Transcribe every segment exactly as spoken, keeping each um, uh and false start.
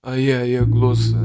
А я я глосса.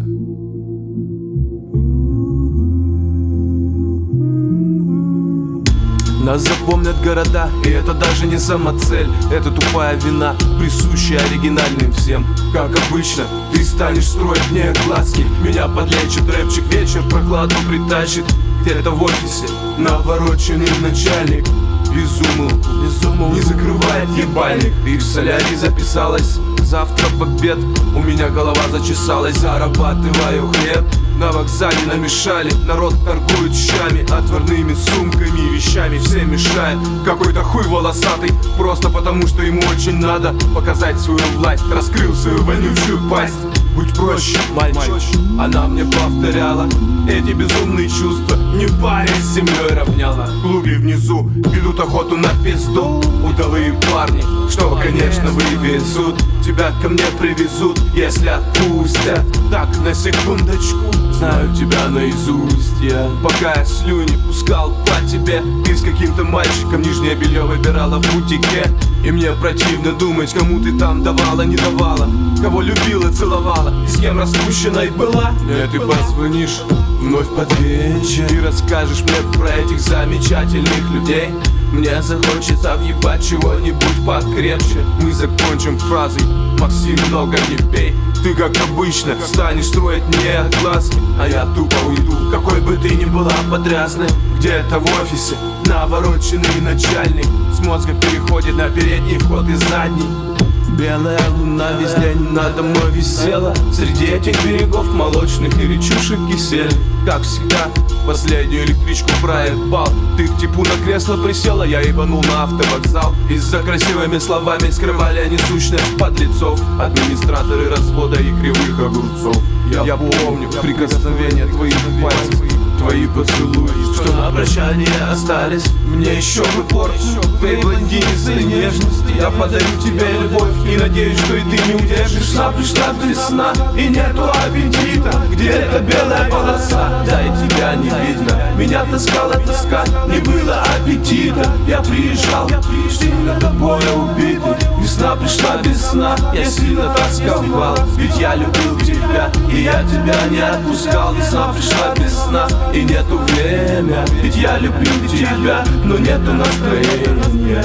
Нас запомнят города, и это даже не самоцель. Это тупая вина, присущая оригинальным всем. Как обычно, ты станешь строить мне глазки. Меня подлечит рэпчик, вечер прохладу притащит. Где-то в офисе навороченный начальник безумал, безумал, не закрывает ебальник. Ты в солярий записалась, завтра в обед у меня голова зачесалась. Зарабатываю хлеб, на вокзале намешали. Народ торгует щами, отварными сумками и вещами. Все мешает какой-то хуй волосатый, просто потому что ему очень надо показать свою власть. Раскрыл свою вонючую пасть. Будь проще, мальчик, она мне повторяла эти безумные чувства. Не парень с землей равняла. В клубе внизу ведут охоту на пизду. Удалые парни, что, конечно, вывезут. Тебя ко мне привезут, если отпустят. Так, на секундочку, знаю тебя наизусть я. Пока я слюни пускал по тебе, ты с каким-то мальчиком нижнее белье выбирала в бутике. И мне противно думать, кому ты там давала, не давала, кого любила, целовала и с кем распущенной была. Мне ты позвонишь вновь под вечер и расскажешь мне про этих замечательных людей. Мне захочется въебать чего-нибудь покрепче. Мы закончим фразой: Максим, много не пей. Ты, как обычно, станешь строить мне глазки, а я тупо уйду, какой бы ты ни была потрясной. Где-то в офисе навороченный начальник с мозга переходит на передний вход и задний. Белая луна весь день надо мной висела. Среди этих берегов молочных и речушек кисель. Как всегда, последнюю электричку проебал. Ты к типу на кресло присела, я ебанул на автовокзал. И за красивыми словами скрывали они сущность подлецов. Администраторы развода и кривых огурцов. Я, я помню прикосновения твоих пальцев, твои поцелуи, что на прощание остались. Мне еще бы порцию твоей блондинистой нежности. Я подарю тебе любовь и надеюсь, что и ты не удержишься. Пришла весна и нету аппетита. Где эта белая полоса? Да и тебя не видно. Меня таскала тоска, не было аппетита. Я приезжал, сильно тобой убитый. Весна пришла без сна, я сильно тосковал. Ведь я любил тебя, и я тебя не отпускал. Весна пришла без сна, и нету время. Ведь я люблю тебя, но нету настроения.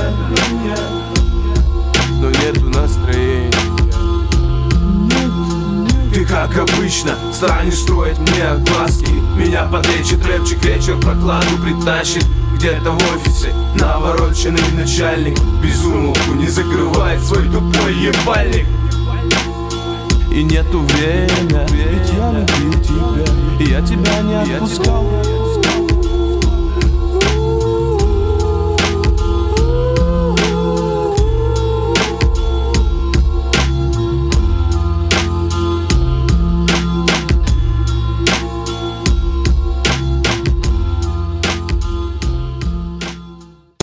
Но нету настроения. Ты, как обычно, станешь строить мне глазки. Меня подлечит рэпчик, вечер прокладу притащит. Где-то в офисе навороченный начальник безумолку не закрывает свой тупой ебальник. И нету время, ведь я люблю тебя, и я тебя не отпускал.